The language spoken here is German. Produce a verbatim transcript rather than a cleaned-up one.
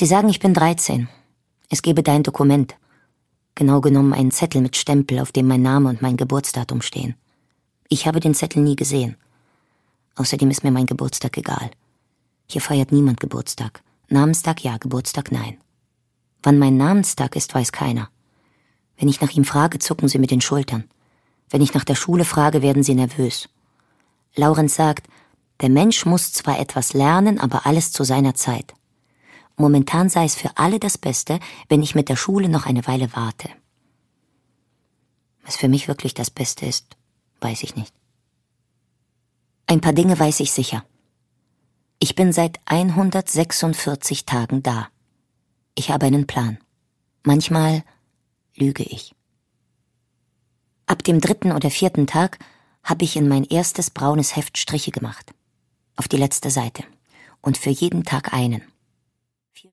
Sie sagen, ich bin dreizehn. Es gebe da ein Dokument. Genau genommen einen Zettel mit Stempel, auf dem mein Name und mein Geburtsdatum stehen. Ich habe den Zettel nie gesehen. Außerdem ist mir mein Geburtstag egal. Hier feiert niemand Geburtstag. Namenstag ja, Geburtstag nein. Wann mein Namenstag ist, weiß keiner. Wenn ich nach ihm frage, zucken sie mit den Schultern. Wenn ich nach der Schule frage, werden sie nervös. Laurenz sagt, der Mensch muss zwar etwas lernen, aber alles zu seiner Zeit. Momentan sei es für alle das Beste, wenn ich mit der Schule noch eine Weile warte. Was für mich wirklich das Beste ist, weiß ich nicht. Ein paar Dinge weiß ich sicher. Ich bin seit hundertsechsundvierzig Tagen da. Ich habe einen Plan. Manchmal lüge ich. Ab dem dritten oder vierten Tag habe ich in mein erstes braunes Heft Striche gemacht. Auf die letzte Seite. Und für jeden Tag einen.